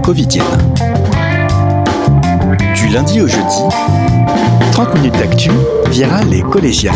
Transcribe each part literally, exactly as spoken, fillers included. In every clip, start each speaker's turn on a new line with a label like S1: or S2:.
S1: covidienne. Du lundi au jeudi, trente minutes d'actu via les collégiales.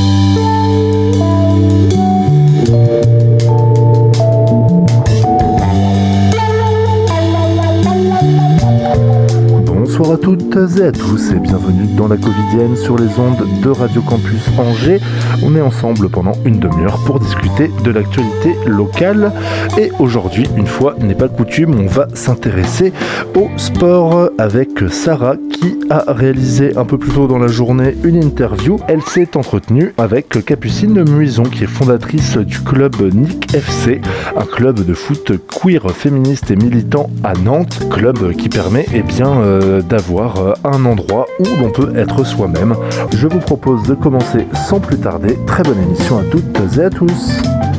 S2: Bonsoir à toutes et à tous et bienvenue dans la Covidienne sur les ondes de Radio Campus Angers. On est ensemble pendant une demi-heure pour discuter de l'actualité locale et aujourd'hui, une fois n'est pas coutume, on va s'intéresser au sport avec Sarah qui a réalisé un peu plus tôt dans la journée une interview. Elle s'est entretenue avec Capucine Muison qui est fondatrice du club N I C F C, un club de foot queer, féministe et militant à Nantes, club qui permet eh bien euh, d'avoir un endroit où l'on peut être soi-même. Je vous propose de commencer sans plus tarder. Très bonne émission à toutes et à tous.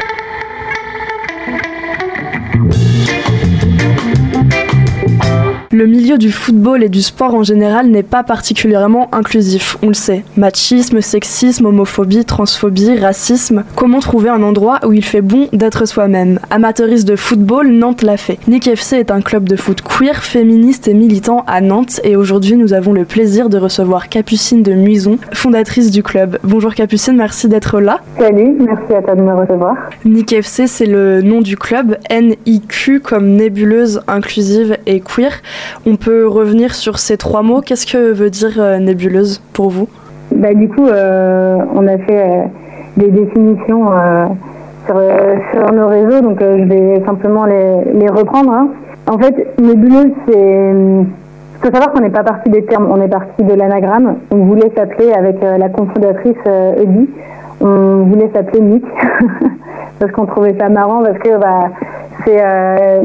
S3: Le milieu du football et du sport en général n'est pas particulièrement inclusif, on le sait. Machisme, sexisme, homophobie, transphobie, racisme. Comment trouver un endroit où il fait bon d'être soi-même ? Amateuriste de football, Nantes l'a fait. N I C F C est un club de foot queer, féministe et militant à Nantes et aujourd'hui nous avons le plaisir de recevoir Capucine de Muison, fondatrice du club. Bonjour Capucine, merci d'être là.
S4: Salut, merci à toi de me recevoir.
S3: N I C F C c'est le nom du club, N I Q comme nébuleuse, inclusive et queer. On peut revenir sur ces trois mots. Qu'est-ce que veut dire euh, nébuleuse pour vous ?
S4: Bah, du coup, euh, on a fait euh, des définitions euh, sur, euh, sur nos réseaux, donc euh, je vais simplement les, les reprendre. Hein. En fait, nébuleuse, c'est... Il faut savoir qu'on n'est pas parti des termes, on est parti de l'anagramme. On voulait s'appeler, avec euh, la cofondatrice euh, Eddy, on voulait s'appeler N I C, parce qu'on trouvait ça marrant, parce que bah, c'est... Euh,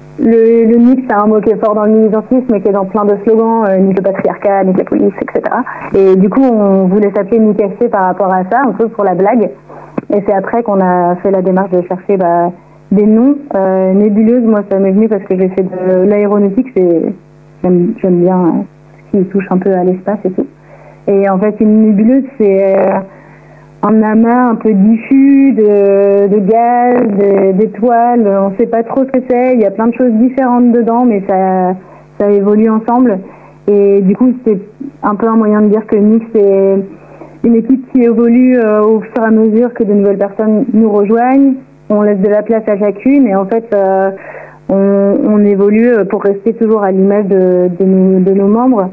S4: Le, le N I C, c'est un mot qui est fort dans le militantisme et qui est dans plein de slogans, euh, nique le patriarcat, nique la police, et cetera. Et du coup, on voulait s'appeler N I C F C par rapport à ça, un peu pour la blague. Et c'est après qu'on a fait la démarche de chercher bah, des noms. Euh, nébuleuse, moi, ça m'est venu parce que j'ai fait de l'aéronautique, c'est, j'aime, j'aime bien euh, ce qui touche un peu à l'espace et tout. Et en fait, une nébuleuse, c'est... Euh, un amas un peu diffus de, de gaz, de, d'étoiles, on ne sait pas trop ce que c'est, il y a plein de choses différentes dedans, mais ça, ça évolue ensemble. Et du coup, c'est un peu un moyen de dire que N I C, c'est une équipe qui évolue euh, au fur et à mesure que de nouvelles personnes nous rejoignent. On laisse de la place à chacune et en fait, euh, on, on évolue pour rester toujours à l'image de, de, nos, de nos membres.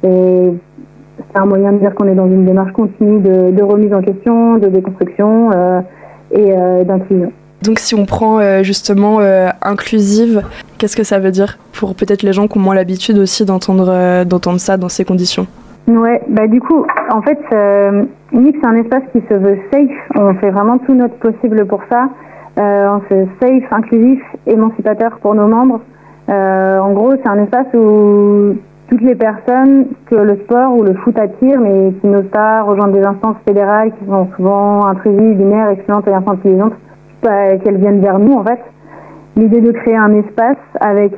S4: Et c'est un moyen de dire qu'on est dans une démarche continue de, de remise en question, de déconstruction euh, et euh, d'inclusion.
S3: Donc si on prend euh, justement euh, inclusive, qu'est-ce que ça veut dire pour peut-être les gens qui ont moins l'habitude aussi d'entendre, euh, d'entendre ça dans ces conditions ?
S4: Ouais, bah du coup, en fait, euh, N I C c'est un espace qui se veut safe. On fait vraiment tout notre possible pour ça. Euh, on se safe, inclusif, émancipateur pour nos membres. Euh, en gros, c'est un espace où toutes les personnes que le sport ou le foot attire, mais qui n'osent pas rejoindre des instances fédérales qui sont souvent intrusives, binaires, excluantes et infantilisantes, bah, qu'elles viennent vers nous en fait. L'idée de créer un espace avec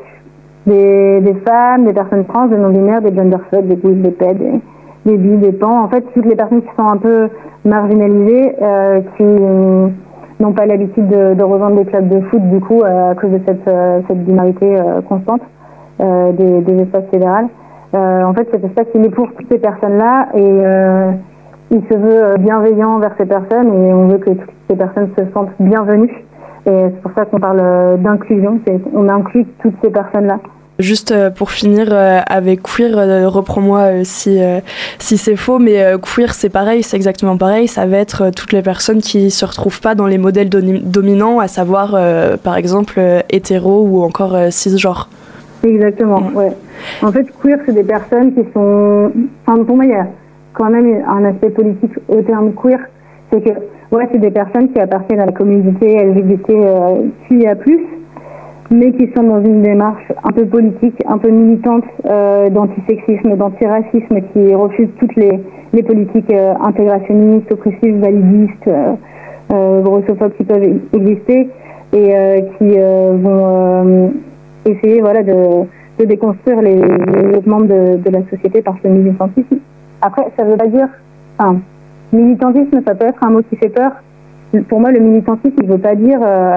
S4: des, des femmes, des personnes trans, des non-binaires, des genderfluid, des boules, des pèdes, des, des bi, des pans, en fait toutes les personnes qui sont un peu marginalisées, euh, qui euh, n'ont pas l'habitude de, de rejoindre des clubs de foot du coup euh, à cause de cette, euh, cette binarité euh, constante euh, des, des espaces fédérales. Euh, en fait, cet espace, il est pour toutes ces personnes-là et euh, il se veut bienveillant vers ces personnes et on veut que toutes ces personnes se sentent bienvenues. Et c'est pour ça qu'on parle d'inclusion, c'est, on inclut toutes ces personnes-là.
S3: Juste pour finir euh, avec queer, euh, reprends-moi euh, si, euh, si c'est faux, mais euh, queer c'est pareil, c'est exactement pareil, ça va être euh, toutes les personnes qui ne se retrouvent pas dans les modèles doni- dominants, à savoir euh, par exemple euh, hétéro ou encore euh, cisgenre.
S4: Exactement, mmh. ouais. En fait, queer, c'est des personnes qui sont... Enfin, pour moi, il y a quand même un aspect politique au terme queer. C'est que, ouais, c'est des personnes qui appartiennent à la communauté L G B T Q I A plus, mais qui sont dans une démarche un peu politique, un peu militante euh, d'antisexisme, d'antiracisme, qui refusent toutes les, les politiques euh, intégrationnistes, oppressives, validistes, euh, euh, grossophobes qui peuvent exister, et euh, qui euh, vont... Euh, essayer voilà, de, de déconstruire les, les autres membres de, de la société par ce militantisme. Après, ça ne veut pas dire... Enfin, militantisme, ça peut être un mot qui fait peur. Pour moi, le militantisme, il ne veut pas dire euh,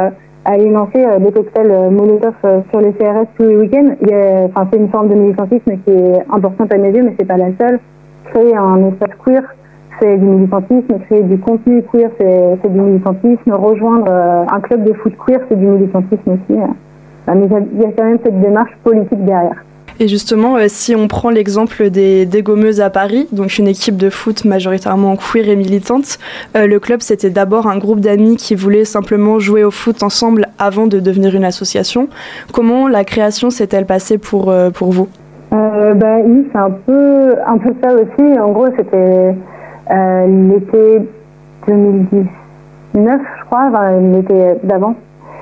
S4: aller lancer euh, des cocktails euh, Molotov euh, sur les C R S tous les week-ends. Il y a, enfin, c'est une forme de militantisme qui est importante à mes yeux, mais c'est pas la seule. Créer un espace queer, c'est du militantisme. Créer du contenu queer, c'est, c'est du militantisme. Rejoindre euh, un club de foot queer, c'est du militantisme aussi. Euh, mais il y a quand même cette démarche politique derrière.
S3: Et justement, euh, si on prend l'exemple des Dégommeuses à Paris, donc une équipe de foot majoritairement queer et militante, euh, le club c'était d'abord un groupe d'amis qui voulaient simplement jouer au foot ensemble avant de devenir une association. Comment la création s'est-elle passée pour, euh, pour vous ?
S4: euh, bah, Oui, c'est un peu, un peu ça aussi. En gros, c'était euh, l'été deux mille dix-neuf, je crois, enfin, l'été d'avant.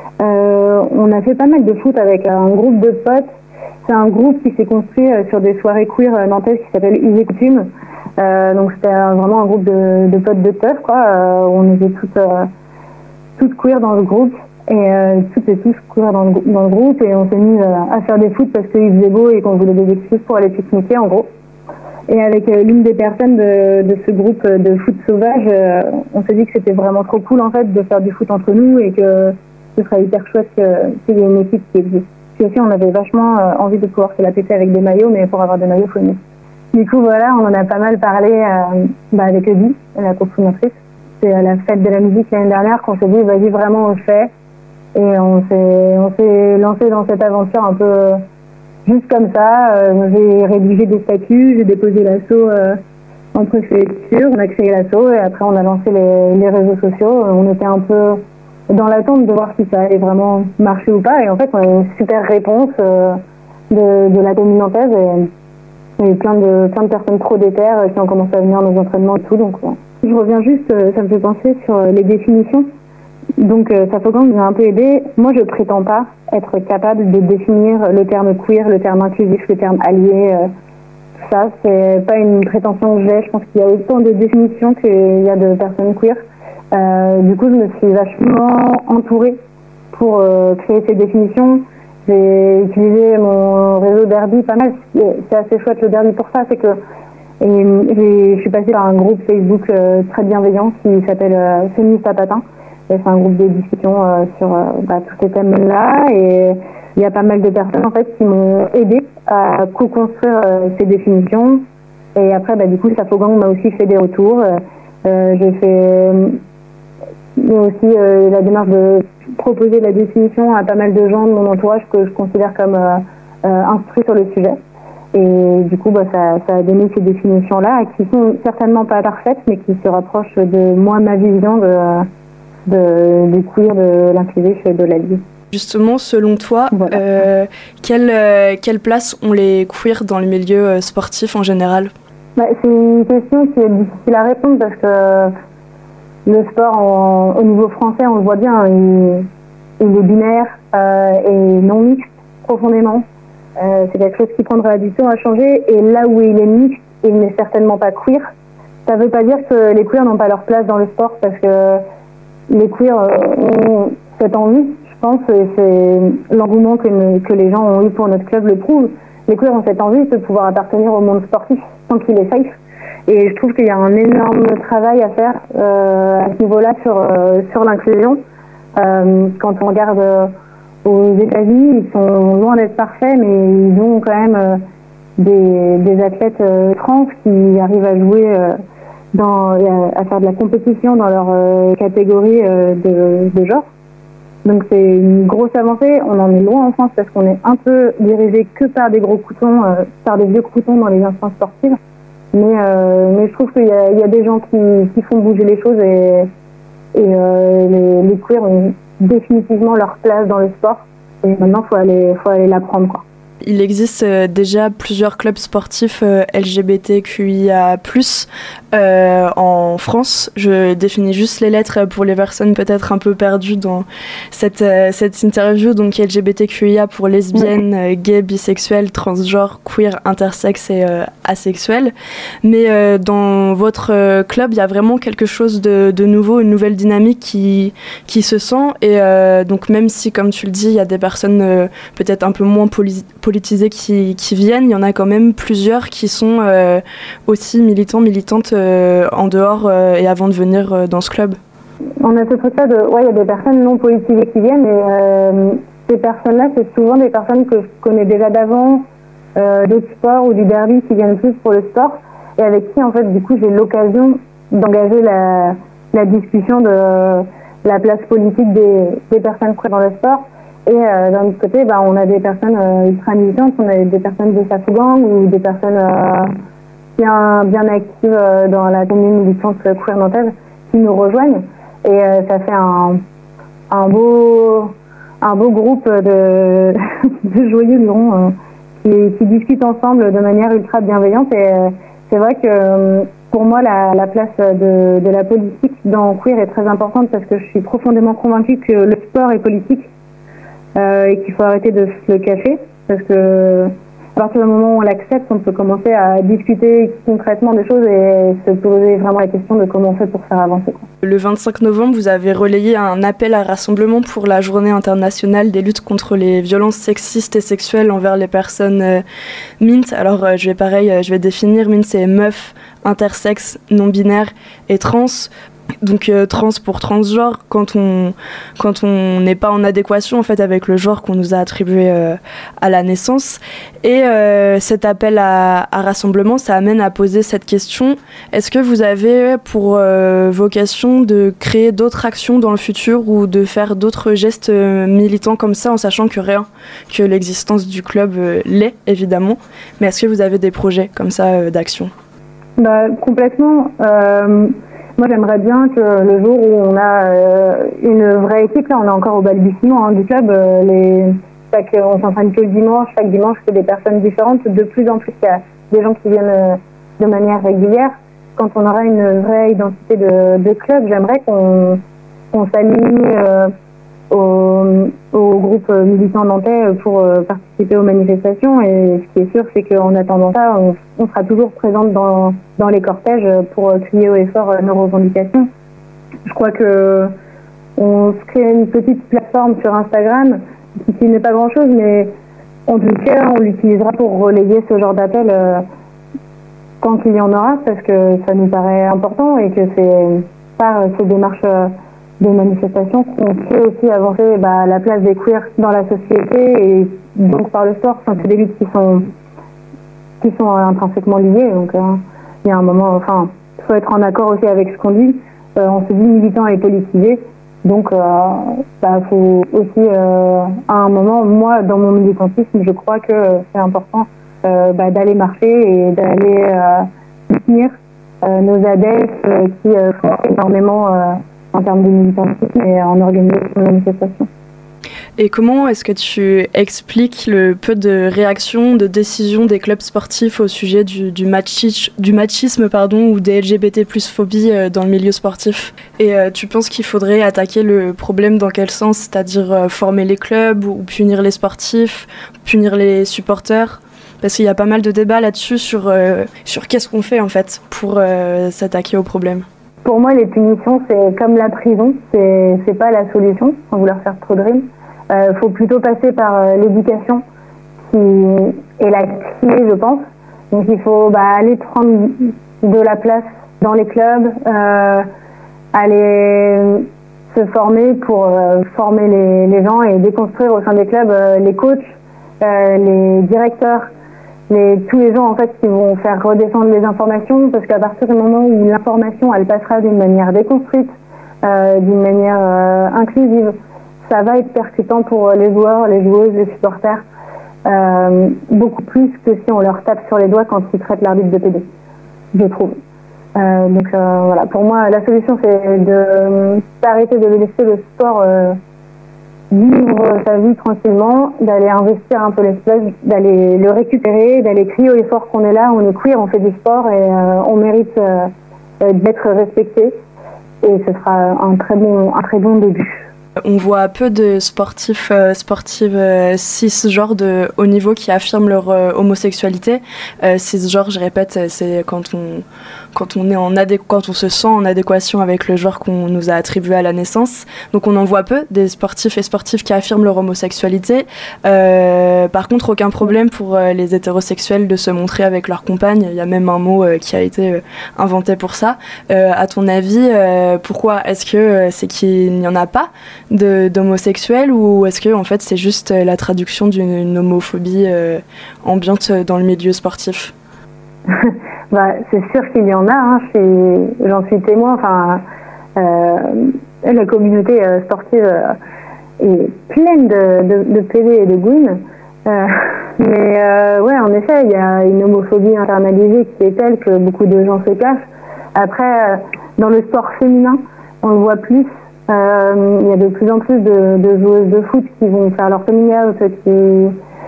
S4: Euh, on a fait pas mal de foot avec un groupe de potes. C'est un groupe qui s'est construit euh, sur des soirées queer euh, nantaises qui s'appelle Us et Coutumes. Euh, donc c'était euh, vraiment un groupe de, de potes de teuf, quoi. Euh, on était toutes, euh, toutes queer dans le groupe et euh, toutes et tous queer dans le, dans le groupe et on s'est mis euh, à faire des foot parce qu'il faisait beau et qu'on voulait des excuses pour aller pique-niquer en gros. Et avec euh, l'une des personnes de, de ce groupe de foot sauvage, euh, on s'est dit que c'était vraiment trop cool en fait de faire du foot entre nous et que ce serait hyper chouette qu'il y ait une équipe qui existe. Puis aussi, on avait vachement euh, envie de pouvoir se la péter avec des maillots, mais pour avoir des maillots, il faut aimer. Du coup, voilà, on en a pas mal parlé euh, bah, avec Eddie, la cofondatrice. C'est à la fête de la musique l'année dernière qu'on s'est dit, vas-y, vraiment, on le fait. Et on s'est, on s'est lancé dans cette aventure un peu euh, juste comme ça. Euh, j'ai rédigé des statuts, j'ai déposé l'asso euh, en préfecture, on a créé l'asso et après, on a lancé les, les réseaux sociaux. On était un peu dans l'attente de voir si ça allait vraiment marcher ou pas. Et en fait, on a une super réponse euh, de, de la commune nantaise. Et il y a eu plein de, plein de personnes trop déterres qui ont commencé à venir à nos entraînements et tout. Donc, ouais. Je reviens juste, ça me fait penser sur les définitions. Donc, euh, Safogang nous a un peu aidé. Moi, je prétends pas être capable de définir le terme queer, le terme inclusif, le terme allié. Euh, tout ça, c'est pas une prétention que j'ai. Je pense qu'il y a autant de définitions qu'il y a de personnes queer. Euh, du coup, je me suis vachement entourée pour euh, créer ces définitions. J'ai utilisé mon réseau Derby pas mal. C'est assez chouette le Derby pour ça, c'est que et j'ai, je suis passée par un groupe Facebook euh, très bienveillant qui s'appelle euh, Féministe à Patin. Et c'est un groupe de discussion euh, sur euh, bah, tous ces thèmes-là. Et il y a pas mal de personnes en fait qui m'ont aidé à co-construire euh, ces définitions. Et après, bah, du coup, Safogang m'a aussi fait des retours. Euh, j'ai fait mais aussi euh, la démarche de proposer la définition à pas mal de gens de mon entourage que je considère comme euh, euh, instruits sur le sujet. Et du coup, bah, ça, ça a donné ces définitions-là qui sont certainement pas parfaites, mais qui se rapprochent de moi, ma vision de, de, du queer, de l'inclusif et de l'allié.
S3: Justement, selon toi,
S4: voilà.
S3: euh, quelle, euh, quelle place ont les queers dans le milieu sportif en général ?
S4: Bah, c'est une question qui est difficile à répondre parce que le sport, en, au niveau français, on le voit bien, il, il est binaire euh, et non mixte profondément. Euh, c'est quelque chose qui prendra du temps à changer. Et là où il est mixte, il n'est certainement pas queer. Ça ne veut pas dire que les queers n'ont pas leur place dans le sport parce que les queers ont cette envie, je pense, et c'est l'engouement que, que les gens ont eu pour notre club le prouve. Les queers ont cette envie de pouvoir appartenir au monde sportif tant qu'il est safe. Et je trouve qu'il y a un énorme travail à faire euh, à ce niveau-là sur, euh, sur l'inclusion. Euh, quand on regarde euh, aux États-Unis, ils sont loin d'être parfaits, mais ils ont quand même euh, des, des athlètes euh, trans qui arrivent à jouer, euh, dans, à faire de la compétition dans leur euh, catégorie euh, de, de genre. Donc c'est une grosse avancée. On en est loin en France parce qu'on est un peu dirigé que par des gros croutons, euh, par des vieux croutons dans les instances sportives. Mais, euh, mais je trouve qu'il y a, il y a des gens qui, qui font bouger les choses et, et euh, les, les queers ont définitivement leur place dans le sport. Et maintenant, il faut aller, faut aller la prendre, quoi.
S3: Il existe euh, déjà plusieurs clubs sportifs euh, L G B T Q I A plus, euh, en France. Je définis juste les lettres pour les personnes peut-être un peu perdues dans cette, euh, cette interview. Donc L G B T Q I A pour lesbiennes, euh, gays, bisexuels, transgenres, queer, intersexes et euh, asexuels. Mais euh, dans votre euh, club, il y a vraiment quelque chose de, de nouveau, une nouvelle dynamique qui, qui se sent. Et euh, donc même si, comme tu le dis, il y a des personnes euh, peut-être un peu moins poli- politisés qui, qui viennent, il y en a quand même plusieurs qui sont euh, aussi militants, militantes euh, en dehors euh, et avant de venir euh, dans ce club.
S4: on a ce truc-là de, ouais, il y a des personnes non politisées qui viennent, et euh, ces personnes-là, c'est souvent des personnes que je connais déjà d'avant, euh, d'autres sports ou du derby qui viennent plus pour le sport, et avec qui, en fait, du coup, j'ai l'occasion d'engager la, la discussion de euh, la place politique des, des personnes queer dans le sport. Et euh, d'un autre côté, bah, on a des personnes euh, ultra militantes, on a des personnes de Safogang ou des personnes euh, bien, bien actives euh, dans la commune militante queer nantaise qui nous rejoignent. Et euh, ça fait un, un, beau, un beau groupe de, de joyeux lurons euh, qui, qui discutent ensemble de manière ultra bienveillante. Et euh, c'est vrai que euh, pour moi, la, la place de, de la politique dans queer est très importante parce que je suis profondément convaincue que le sport est politique. Euh, et qu'il faut arrêter de se le cacher parce que à partir du moment où on l'accepte, on peut commencer à discuter concrètement des choses et se poser vraiment la question de comment on fait pour faire avancer, quoi.
S3: Le vingt-cinq novembre, vous avez relayé un appel à rassemblement pour la journée internationale des luttes contre les violences sexistes et sexuelles envers les personnes euh, M I N T. Alors euh, je vais pareil, euh, je vais définir M I N T, c'est meuf, intersexe, non-binaire et trans. Donc euh, trans pour transgenre quand on quand on n'est pas en adéquation en fait avec le genre qu'on nous a attribué euh, à la naissance. Et euh, cet appel à, à rassemblement, ça amène à poser cette question: est-ce que vous avez pour euh, vocation de créer d'autres actions dans le futur ou de faire d'autres gestes euh, militants comme ça, en sachant que rien que l'existence du club euh, l'est évidemment, mais est-ce que vous avez des projets comme ça euh, d'action?
S4: Bah complètement. Euh... Moi, j'aimerais bien que le jour où on a euh, une vraie équipe, là, on est encore au balbutiement hein, du club, euh, les, chaque, on s'entraîne que le dimanche, chaque dimanche, c'est des personnes différentes. De plus en plus, il y a des gens qui viennent euh, de manière régulière. Quand on aura une vraie identité de, de club, j'aimerais qu'on, qu'on s'aligne euh, au, au groupe militant nantais pour euh, participer aux manifestations. Et ce qui est sûr, c'est qu'en attendant ça, on, on sera toujours présente dans, dans les cortèges pour euh, crier haut et fort euh, nos revendications. Je crois que on se crée une petite plateforme sur Instagram qui n'est pas grand-chose, mais en tout cas, on l'utilisera pour relayer ce genre d'appel euh, quand il y en aura, parce que ça nous paraît important et que c'est par ces démarches euh, de manifestations qu'on peut aussi avancer bah, la place des queers dans la société et donc par le sport. Enfin, c'est des luttes qui sont qui sont intrinsèquement liées, donc euh, il y a un moment, enfin, il faut être en accord aussi avec ce qu'on dit. Euh, on se dit militant et politisé, donc il euh, bah, faut aussi euh, à un moment, moi dans mon militantisme, je crois que c'est important euh, bah, d'aller marcher et d'aller euh, soutenir euh, nos adeptes euh, qui euh, font énormément euh, en termes de militantisme et en organisation de manifestations.
S3: Et comment est-ce que tu expliques le peu de réactions, de décisions des clubs sportifs au sujet du, du, machi- du machisme pardon, ou des L G B T plus phobies dans le milieu sportif? Et euh, tu penses qu'il faudrait attaquer le problème dans quel sens? C'est-à-dire euh, former les clubs ou punir les sportifs, punir les supporters? Parce qu'il y a pas mal de débats là-dessus sur, euh, sur qu'est-ce qu'on fait en fait pour euh, s'attaquer au problème.
S4: Pour moi, les punitions, c'est comme la prison, c'est, c'est pas la solution, sans vouloir faire trop de rimes. Il euh, faut plutôt passer par euh, l'éducation qui est la clé, je pense. Donc il faut bah, aller prendre de la place dans les clubs, euh, aller se former pour euh, former les, les gens et déconstruire au sein des clubs euh, les coachs, euh, les directeurs, les, tous les gens en fait qui vont faire redescendre les informations, parce qu'à partir du moment où l'information elle passera d'une manière déconstruite, euh, d'une manière euh, inclusive, ça va être percutant pour les joueurs, les joueuses, les supporters, euh, beaucoup plus que si on leur tape sur les doigts quand ils traitent l'arbitre de pédé, je trouve. Euh, donc euh, voilà, pour moi la solution c'est de d'arrêter de laisser le sport euh, vivre sa vie tranquillement, d'aller investir un peu l'espace, d'aller le récupérer, d'aller crier au effort qu'on est là, on est queer, on fait du sport et euh, on mérite euh, d'être respecté, et ce sera un très bon, un très bon début.
S3: On voit peu de sportifs, euh, sportives euh, cisgenres de haut niveau qui affirment leur euh, homosexualité. Euh, cisgenre, je répète, c'est quand on, quand on est en adé- quand on se sent en adéquation avec le genre qu'on nous a attribué à la naissance. Donc on en voit peu des sportifs et sportives qui affirment leur homosexualité. Euh, par contre, aucun problème pour euh, les hétérosexuels de se montrer avec leur compagne. Il y a même un mot euh, qui a été euh, inventé pour ça. Euh, à ton avis, euh, pourquoi est-ce que euh, c'est qu'il n'y en a pas de, d'homosexuels, ou est-ce que en fait c'est juste euh, la traduction d'une une homophobie euh, ambiante dans le milieu sportif?
S4: Bah, c'est sûr qu'il y en a, hein. C'est, j'en suis témoin. Enfin, euh, la communauté euh, sportive euh, est pleine de, de, de P D et de gouines. Euh, mais euh, ouais, en effet, il y a une homophobie internalisée qui est telle que beaucoup de gens se cachent. Après, euh, dans le sport féminin, on le voit plus. Euh, il y a de plus en plus de, de joueuses de foot qui vont faire leur coming out, qui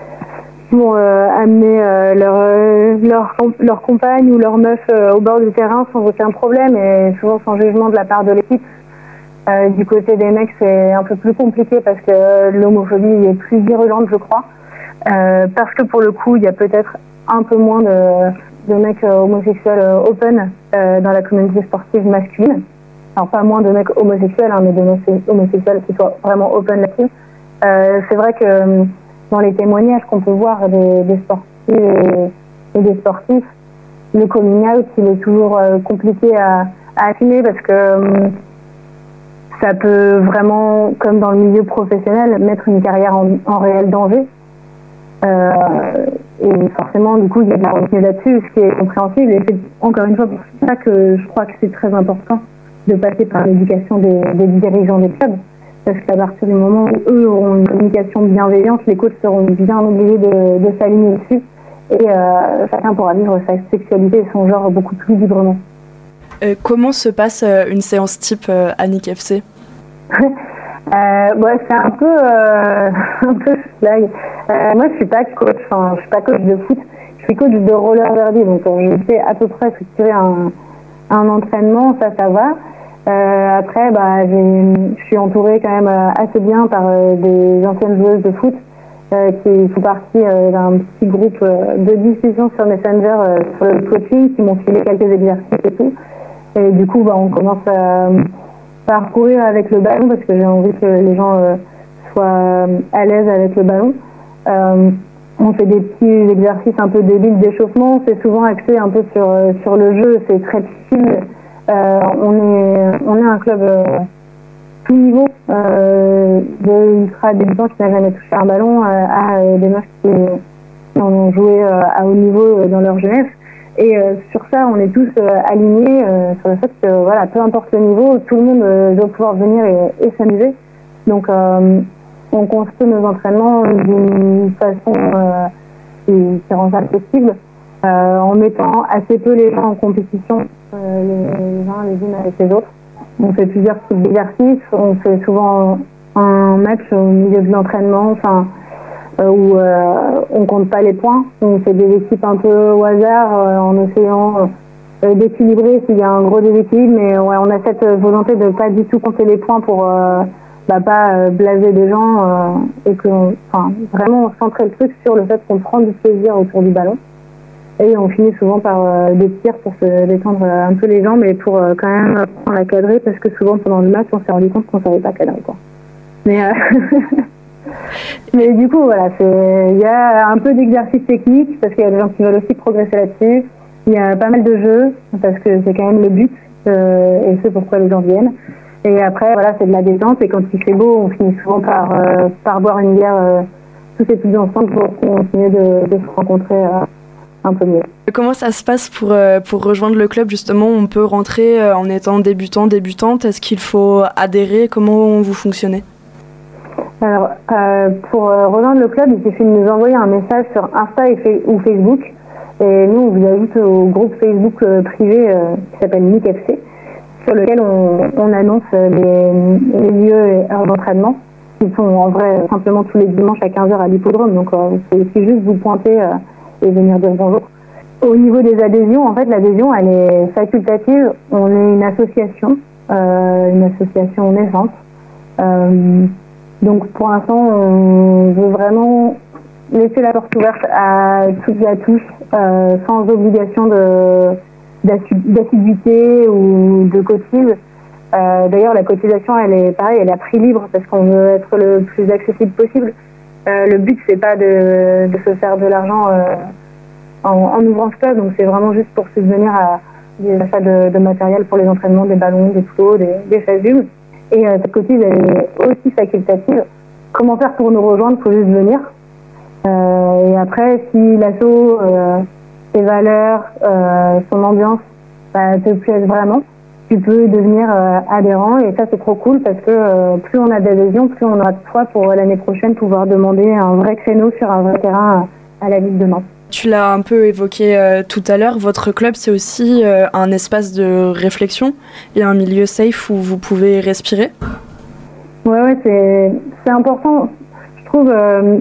S4: vont euh, amener euh, leur, euh, leur, leur compagne ou leur meuf euh, au bord du terrain sans aucun problème, et souvent sans jugement de la part de l'équipe. Euh, du côté des mecs, c'est un peu plus compliqué parce que l'homophobie est plus virulente, je crois. Euh, parce que pour le coup, il y a peut-être un peu moins de, de mecs euh, homosexuels euh, open euh, dans la communauté sportive masculine. Alors pas moins de mecs homosexuels, hein, mais de mecs homosexuels qui soient vraiment open là-dessus. Euh, c'est vrai que dans les témoignages qu'on peut voir des, des sportifs et, et des sportifs, le coming out, il est toujours euh, compliqué à, à assumer parce que euh, ça peut vraiment, comme dans le milieu professionnel, mettre une carrière en, en réel danger. Euh, et forcément, du coup, il y a de la retenue là-dessus, ce qui est compréhensible. Et c'est encore une fois pour ça que je crois que c'est très important de passer par l'éducation des, des dirigeants des clubs. Parce qu'à partir du moment où eux auront une communication bienveillante, les coachs seront bien obligés de, de s'aligner dessus. Et euh, chacun pourra vivre sa sexualité et son genre beaucoup plus librement.
S3: Euh, comment se passe euh, une séance type euh, à Nick F C?
S4: euh, ouais, c'est un peu, euh, un peu blague. Euh, moi, je suis pas coach, enfin, je suis pas coach de foot. Je suis coach de roller derby, donc euh, je sais à peu près structurer un, un entraînement, ça, ça va. Euh, après, bah, j'ai, je suis entourée quand même euh, assez bien par euh, des anciennes joueuses de foot euh, qui font partie euh, d'un petit groupe euh, de discussion sur Messenger euh, sur le coaching, qui m'ont filé quelques exercices et tout. Et du coup, bah, on commence à, à courir avec le ballon parce que j'ai envie que les gens euh, soient à l'aise avec le ballon. Euh, on fait des petits exercices un peu débiles d'échauffement. C'est souvent axé un peu sur, euh, sur le jeu. C'est très chill. Euh, on est on est un club euh, tout niveau, euh, de ultra débutants qui n'a jamais touché un ballon euh, à euh, des meufs qui, qui en ont joué euh, à haut niveau euh, dans leur jeunesse. Et euh, sur ça, on est tous euh, alignés euh, sur le fait que voilà, peu importe le niveau, tout le monde euh, doit pouvoir venir et, et s'amuser. Donc euh, on construit nos entraînements d'une façon euh, qui, qui rend ça possible, euh, en mettant assez peu les gens en compétition. Euh, les, les uns les unes avec les autres. On fait plusieurs types d'exercices, on fait souvent un match au milieu de l'entraînement, enfin, euh, où euh, on compte pas les points, on fait des équipes un peu au hasard euh, en essayant euh, d'équilibrer s'il y a un gros déséquilibre, mais ouais, on a cette volonté de pas du tout compter les points pour euh, bah, pas euh, blaser des gens euh, et que, enfin, vraiment centrer le truc sur le fait qu'on prend du plaisir autour du ballon. Et on finit souvent par euh, des tirs pour se détendre euh, un peu les jambes et pour euh, quand même apprendre à cadrer, parce que souvent pendant le match on s'est rendu compte qu'on savait pas cadrer, quoi. Mais euh mais du coup voilà, c'est il y a un peu d'exercice technique parce qu'il y a des gens qui veulent aussi progresser là-dessus. Il y a pas mal de jeux parce que c'est quand même le but euh, et c'est pourquoi les gens viennent. Et après voilà, c'est de la détente, et quand il fait beau, on finit souvent par euh, par boire une bière euh, tous et toutes ensemble pour continuer de, de se rencontrer euh, un peu mieux.
S3: Comment ça se passe pour, euh, pour rejoindre le club, justement? On peut rentrer euh, en étant débutant, débutante. Est-ce qu'il faut adhérer? Comment vous fonctionnez?
S4: Alors, euh, pour euh, rejoindre le club, il suffit de nous envoyer un message sur Insta et fa- ou Facebook. Et nous, on vous ajoute au groupe Facebook euh, privé euh, qui s'appelle Nick F C, sur lequel on, on annonce euh, les, les lieux et heures d'entraînement, qui sont en vrai simplement tous les dimanches à quinze heures à l'hippodrome. Donc, euh, c'est, c'est juste vous pointer euh, et venir dire bonjour. Au niveau des adhésions, en fait, l'adhésion, elle est facultative. On est une association, euh, une association naissante. Euh, donc, pour l'instant, on veut vraiment laisser la porte ouverte à toutes et à tous, euh, sans obligation de, d'assiduité ou de cotise. Euh, d'ailleurs, la cotisation, elle est pareil, elle est à prix libre parce qu'on veut être le plus accessible possible. Euh, le but, c'est pas de, de se faire de l'argent euh, en, en ouvrant ce club, donc c'est vraiment juste pour subvenir à des achats de, de matériel pour les entraînements, des ballons, des plots, des, des chasubles. Et euh, cette cotise, elle est aussi facultative. Comment faire pour nous rejoindre? Il faut juste venir. Euh, et après, si l'asso, euh, ses valeurs, euh, son ambiance, bah, te plaisent vraiment, tu peux devenir euh, adhérent. Et ça, c'est trop cool parce que euh, plus on a d'adhésion, plus on aura de foi pour euh, l'année prochaine pouvoir demander un vrai créneau sur un vrai terrain à la ville de Nantes.
S3: Tu l'as un peu évoqué euh, tout à l'heure, votre club, c'est aussi euh, un espace de réflexion et un milieu safe où vous pouvez respirer.
S4: Ouais, ouais, c'est, c'est important, je trouve, euh,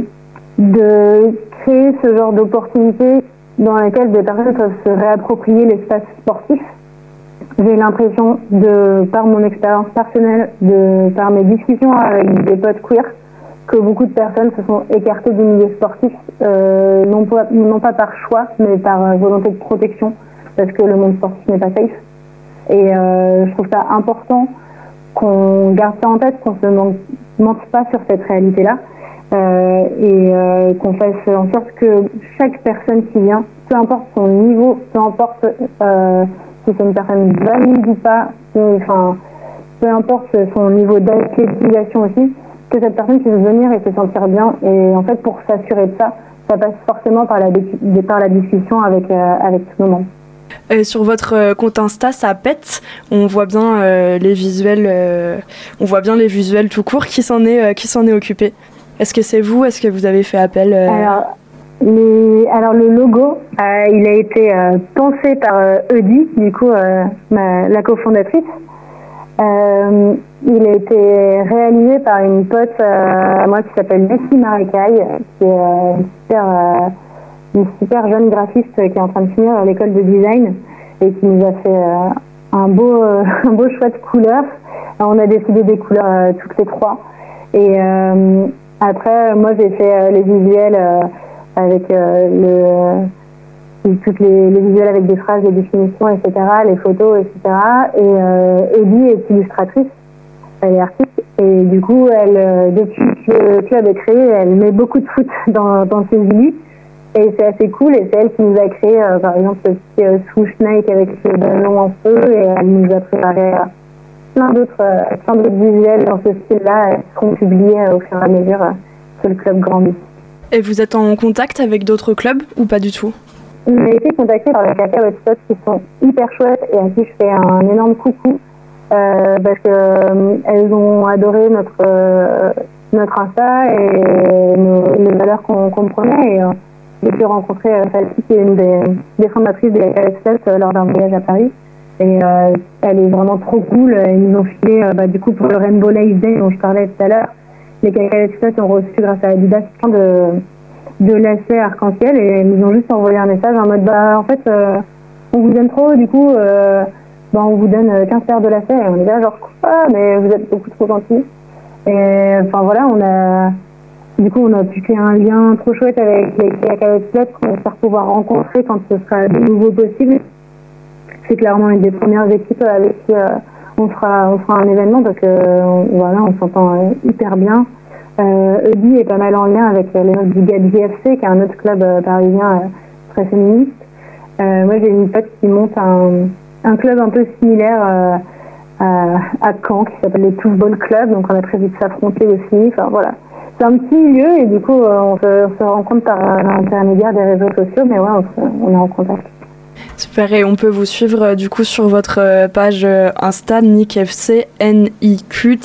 S4: de créer ce genre d'opportunités dans lesquelles des personnes peuvent se réapproprier l'espace sportif. J'ai l'impression, de par mon expérience personnelle, de par mes discussions avec des potes queer, que beaucoup de personnes se sont écartées du milieu sportif, euh, non, pas, non pas par choix, mais par volonté de protection, parce que le monde sportif n'est pas safe. Et euh, je trouve ça important qu'on garde ça en tête, qu'on ne se mente pas sur cette réalité-là, euh, et euh, qu'on fasse en sorte que chaque personne qui vient, peu importe son niveau, peu importe euh, si c'est une personne valide ou pas, enfin, peu importe son niveau d'athlétisation aussi, que cette personne puisse venir et se sentir bien. Et en fait, pour s'assurer de ça, ça passe forcément par la, par la discussion avec, euh, avec tout le monde.
S3: Euh, sur votre compte Insta, ça pète. On voit bien euh, les visuels, euh, on voit bien les visuels tout court. Qui s'en est, euh, qui s'en est occupé? Est-ce que c'est vous? Est-ce que vous avez fait appel euh...
S4: alors, les, alors le logo, euh, il a été euh, pensé par euh, Eudi, du coup euh, ma, la cofondatrice. Euh, il a été réalisé par une pote euh, à moi qui s'appelle Lucie Marécaille, qui est euh, une, super, euh, une super jeune graphiste qui est en train de finir à l'école de design et qui nous a fait euh, un, beau, euh, un beau choix de couleurs. Alors, on a décidé des couleurs euh, toutes les trois. Et euh, après, moi j'ai fait euh, les visuels euh, avec euh, le... toutes les, les visuels avec des phrases, des définitions, et cetera, les photos, et cetera. Et euh, Eddie est illustratrice, elle est artiste, et du coup, elle, euh, depuis que le club est créé, elle met beaucoup de foot dans, dans ses illus, et c'est assez cool, et c'est elle qui nous a créé, euh, par exemple, ce petit euh, swoosh Nike avec le ballon en feu, et elle nous a préparé euh, plein d'autres, euh, plein d'autres visuels dans ce style-là, qui seront publiés euh, au fur et à mesure euh, que le club grandit.
S3: Et vous êtes en contact avec d'autres clubs, ou pas du tout?
S4: On a été contacté par le Cacahuète Spot qui sont hyper chouettes et à qui je fais un énorme coucou euh, parce que euh, elles ont adoré notre euh, notre Insta et nos, les valeurs qu'on, qu'on prenait. Et euh, j'ai pu rencontrer euh, Falsi qui est une des, des fondatrices des Cacahuète Spot euh, lors d'un voyage à Paris. Et euh, elle est vraiment trop cool. Ils nous ont filé euh, bah, du coup pour le Rainbow Life Day dont je parlais tout à l'heure. Les Cacahuète Spot ont reçu grâce à Adidas plein de de lacets arc-en-ciel et ils nous ont juste envoyé un message en mode bah en fait euh, on vous aime trop, du coup euh, bah, on vous donne quinze paires de lacets. Et on est là genre quoi, mais vous êtes beaucoup trop gentils. Et enfin voilà, on a du coup on a pu créer un lien trop chouette avec les Cacahuète Spot qu'on espère pouvoir rencontrer quand ce sera de nouveau possible. C'est clairement une des premières équipes avec qui euh, on fera on fera un événement parce que euh, voilà, on s'entend euh, hyper bien. Euh, Eudi est pas mal en lien avec euh, les mecs du Gadji F C, qui est un autre club euh, parisien euh, très féministe. Euh, moi, j'ai une pote qui monte un, un club un peu similaire euh, à, à Caen, qui s'appelle les Touffball Club, donc on a prévu de s'affronter aussi. Enfin voilà, c'est un petit milieu et du coup, euh, on, se, on se rencontre par euh, l'intermédiaire des réseaux sociaux, mais ouais, on, se, on est en contact.
S3: Super, et on peut vous suivre euh, du coup sur votre euh, page euh, Insta NiqFC, N I Q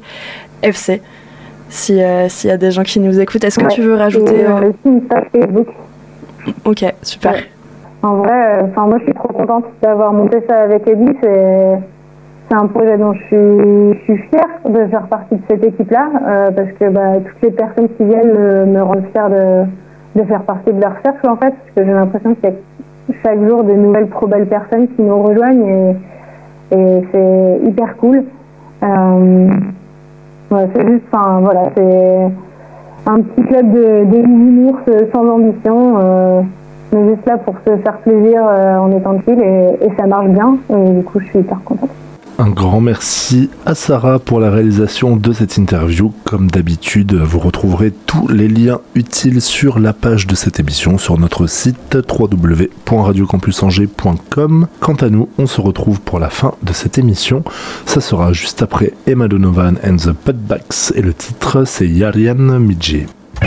S3: F C. Si, euh, s'il y a des gens qui nous écoutent, est-ce que ouais, tu veux rajouter
S4: euh... aussi une page Facebook.
S3: Ok, super.
S4: Ouais. En vrai, enfin euh, moi je suis trop contente d'avoir monté ça avec Eddie. C'est, c'est un projet dont je suis, je suis fière de faire partie de cette équipe-là, euh, parce que bah, toutes les personnes qui viennent me, me rendent fière de, de faire partie de leur cercle en fait, parce que j'ai l'impression qu'il y a chaque jour de nouvelles trop belles personnes qui nous rejoignent et, et c'est hyper cool. Euh, Ouais, c'est juste, enfin voilà, c'est un petit club de, de mini-ours sans ambition. Euh, on est juste là pour se faire plaisir euh, en étant chill et, et ça marche bien. Et du coup, je suis hyper contente.
S2: Un grand merci à Sarah pour la réalisation de cette interview. Comme d'habitude, vous retrouverez tous les liens utiles sur la page de cette émission sur notre site w w w point radio campus angers point com. Quant à nous, on se retrouve pour la fin de cette émission. Ça sera juste après Emma Donovan and the Putbacks et le titre c'est Yarian Midji.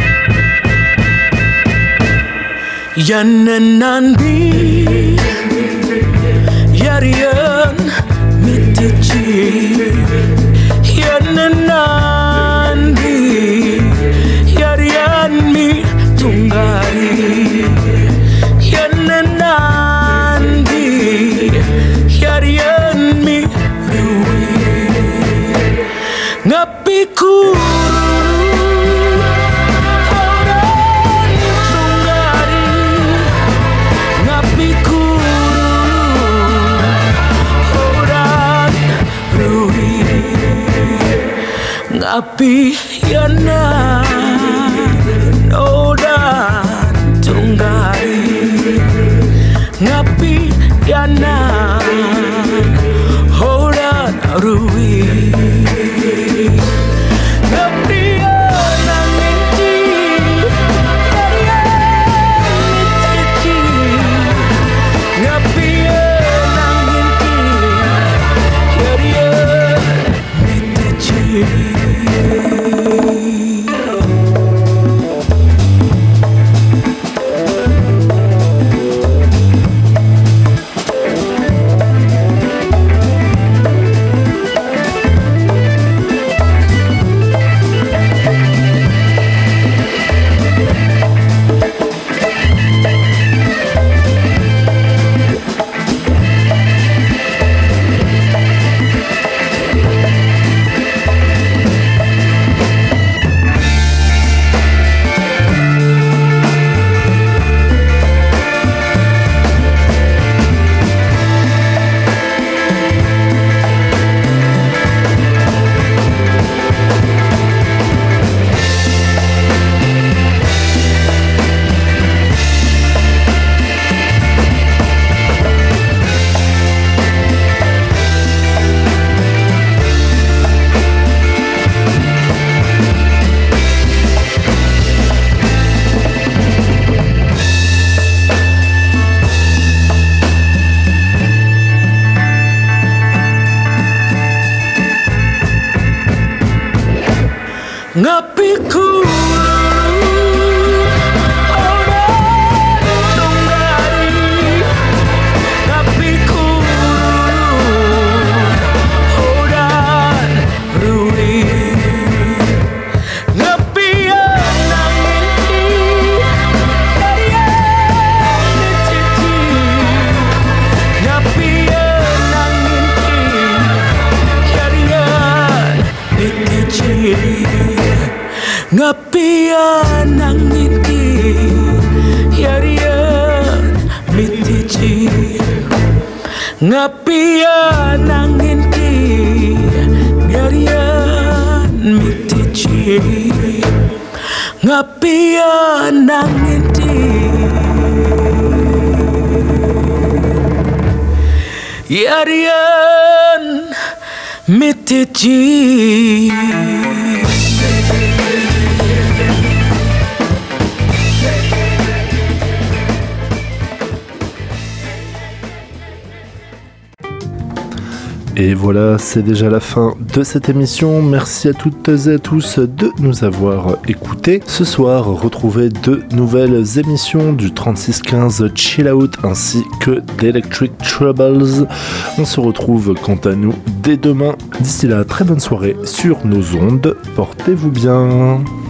S5: Yananandi Yarian Mitichi Yananandi Yarian mi tungari Yananandi Yarian mi rui Ngapiku Api yana nodan tunggari Ngapi yana hodan rui Ngapi yana minti Mititi Ngapi yana minti Mititi Ngapiku Ngapian angin ki Yarian mitici Ngapian angin ki Yarian mitici Ngapian angin ki Yarian mitici
S2: Et voilà, c'est déjà la fin de cette émission. Merci à toutes et à tous de nous avoir écoutés. Ce soir, retrouvez deux nouvelles émissions du trente-six quinze Chill Out ainsi que d'Electric Troubles. On se retrouve quant à nous dès demain. D'ici là, très bonne soirée sur nos ondes. Portez-vous bien.